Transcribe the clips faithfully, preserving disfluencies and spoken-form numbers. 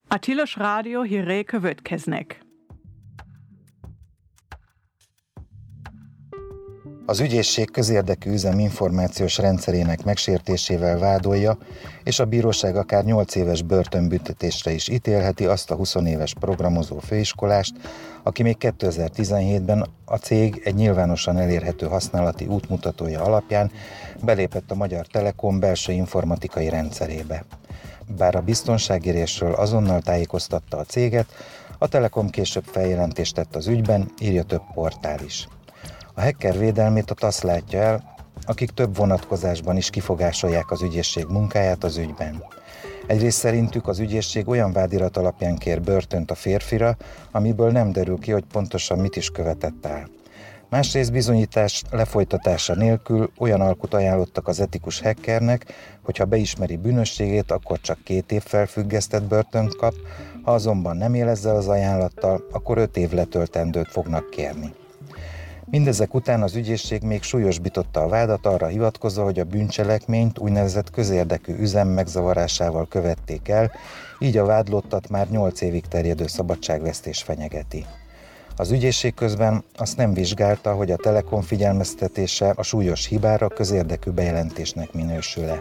A Tilos Rádió hírei következnek. Az ügyészség közérdekű üzem információs rendszerének megsértésével vádolja, és a bíróság akár nyolc éves börtönbüntetésre is ítélheti azt a huszonéves programozó főiskolást, aki még kétezer-tizenhétben a cég egy nyilvánosan elérhető használati útmutatója alapján belépett a Magyar Telekom belső informatikai rendszerébe. Bár a biztonságérésről azonnal tájékoztatta a céget, a Telekom később feljelentést tett az ügyben, írja több portál is. A hacker védelmét a TASZ látja el, akik több vonatkozásban is kifogásolják az ügyészség munkáját az ügyben. Egyrészt szerintük az ügyészség olyan vádirat alapján kér börtönt a férfira, amiből nem derül ki, hogy pontosan mit is követett el. Másrészt bizonyítás lefolytatása nélkül olyan alkut ajánlottak az etikus hackernek, hogy ha beismeri bűnösségét, akkor csak két év felfüggesztett börtönt kap, ha azonban nem él ezzel az ajánlattal, akkor öt év letöltendőt fognak kérni. Mindezek után az ügyészség még súlyosbította a vádat arra hivatkozva, hogy a bűncselekményt úgynevezett közérdekű üzem megzavarásával követték el, így a vádlottat már nyolc évig terjedő szabadságvesztés fenyegeti. Az ügyészség közben azt nem vizsgálta, hogy a Telekom figyelmeztetése a súlyos hibára közérdekű bejelentésnek minősül-e.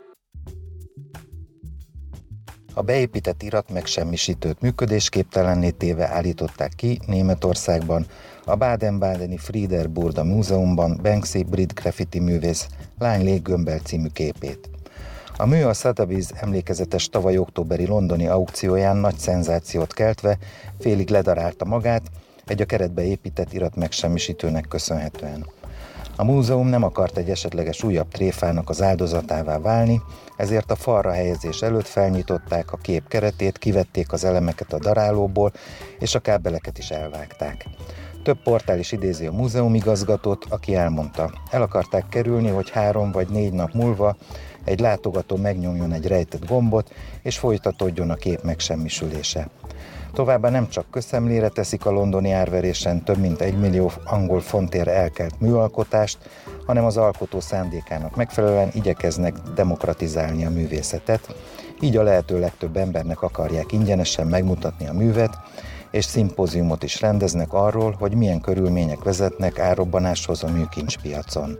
A beépített irat megsemmisítőt működésképtelenné téve állították ki Németországban, a baden-badeni Frieder Burda Múzeumban Banksy brit graffiti művész Lány léggömbbel című képét. A mű a Sotheby's emlékezetes tavaly októberi londoni aukcióján nagy szenzációt keltve félig ledarálta magát, egy a keretbe épített irat megsemmisítőnek köszönhetően. A múzeum nem akart egy esetleges újabb tréfának az áldozatává válni, ezért a falra helyezés előtt felnyitották a kép keretét, kivették az elemeket a darálóból, és a kábeleket is elvágták. Több portál is idézi a múzeumigazgatót, aki elmondta, el akarták kerülni, hogy három vagy négy nap múlva egy látogató megnyomjon egy rejtett gombot, és folytatódjon a kép megsemmisülése. Továbbá nem csak közszemlére teszik a londoni árverésen több mint egy millió angol fontért elkelt műalkotást, hanem az alkotó szándékának megfelelően igyekeznek demokratizálni a művészetet, így a lehető legtöbb embernek akarják ingyenesen megmutatni a művet, és szimpóziumot is rendeznek arról, hogy milyen körülmények vezetnek árrobbanáshoz a műkincspiacon.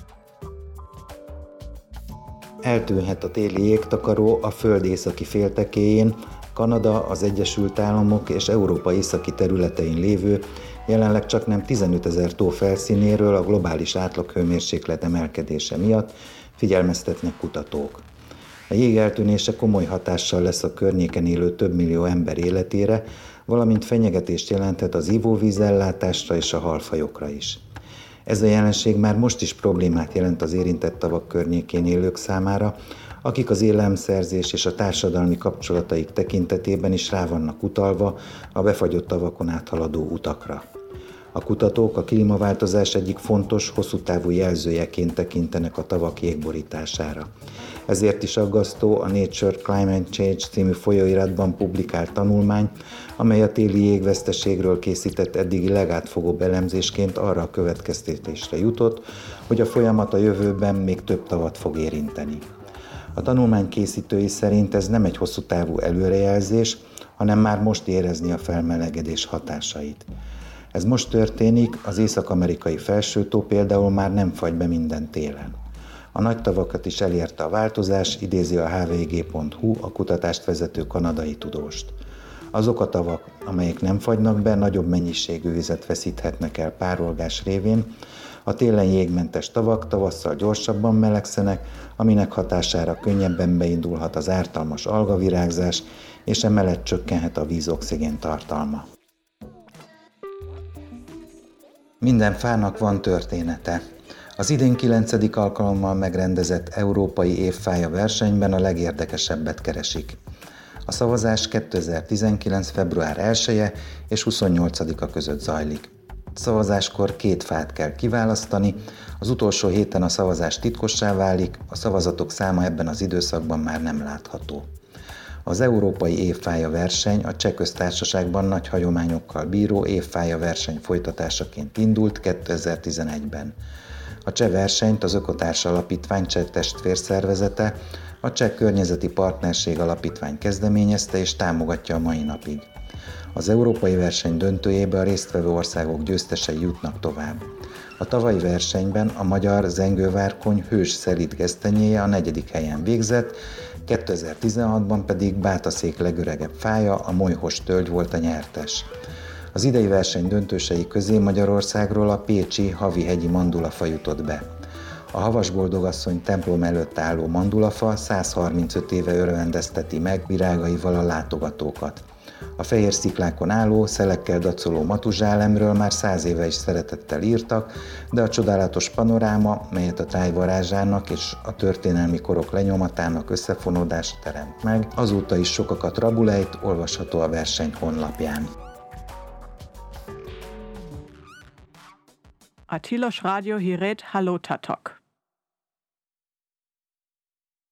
Eltűnhet a téli jégtakaró a föld északi féltekéjén, Kanada, az Egyesült Államok és Európa északi területein lévő, jelenleg csak nem tizenötezer tó felszínéről a globális átlaghőmérséklet emelkedése miatt figyelmeztetnek kutatók. A jég eltűnése komoly hatással lesz a környéken élő több millió ember életére, valamint fenyegetést jelenthet az ivóvízellátásra és a halfajokra is. Ez a jelenség már most is problémát jelent az érintett tavak környékén élők számára, akik az élelmszerzés és a társadalmi kapcsolataik tekintetében is rá vannak utalva a befagyott tavakon áthaladó utakra. A kutatók a klímaváltozás egyik fontos, hosszú távú jelzőjeként tekintenek a tavak jégborítására. Ezért is aggasztó a Nature Climate Change című folyóiratban publikált tanulmány, amely a téli jégveszteségről készített eddigi legátfogóbb elemzésként arra a következtetésre jutott, hogy a folyamat a jövőben még több tavat fog érinteni. A tanulmány készítői szerint ez nem egy hosszú távú előrejelzés, hanem már most érezni a felmelegedés hatásait. Ez most történik, az észak-amerikai felsőtó például már nem fagy be minden télen. A nagy tavakat is elérte a változás, idézi a há vé gé pont hú a kutatást vezető kanadai tudóst. Azok a tavak, amelyek nem fagynak be, nagyobb mennyiségű vizet veszíthetnek el párolgás révén, a télen jégmentes tavak tavasszal gyorsabban melegszenek, aminek hatására könnyebben beindulhat az ártalmas algavirágzás, és emellett csökkenhet a víz oxigén tartalma. Minden fának van története. Az idén kilencedik alkalommal megrendezett Európai Évfája versenyben a legérdekesebbet keresik. A szavazás kétezer-tizenkilenc. február elseje és huszonnyolcadika között zajlik. Szavazáskor két fát kell kiválasztani, az utolsó héten a szavazás titkossá válik, a szavazatok száma ebben az időszakban már nem látható. Az Európai Évfája verseny a Cseh Köztársaságban nagy hagyományokkal bíró évfája verseny folytatásaként indult kétezer-tizenegyben. A cseh versenyt az Ökotárs Alapítvány cseh testvérszervezete, A Cseh Környezeti Partnerség Alapítvány kezdeményezte és támogatja a mai napig. Az európai verseny döntőjébe a résztvevő országok győztesei jutnak tovább. A tavalyi versenyben a magyar zengővárkony hős szelíd gesztenyéje a negyedik helyen végzett, kétezer-tizenhatban pedig Bátaszék legöregebb fája, a molyhos tölgy volt a nyertes. Az idei verseny döntősei közé Magyarországról a pécsi Havi-hegyi mandulafa jutott be. A Havasboldogasszony templom előtt álló mandulafa száz harmincöt éve örvendezteti meg virágaival a látogatókat. A fehér sziklákon álló, szelekkel dacoló matuzsálemről már száz éve is szeretettel írtak, de a csodálatos panoráma, melyet a táj varázsának és a történelmi korok lenyomatának összefonódása teremt meg, azóta is sokakat rabulejt, olvasható a verseny honlapján. Atilos Radio Hiret Halotatok.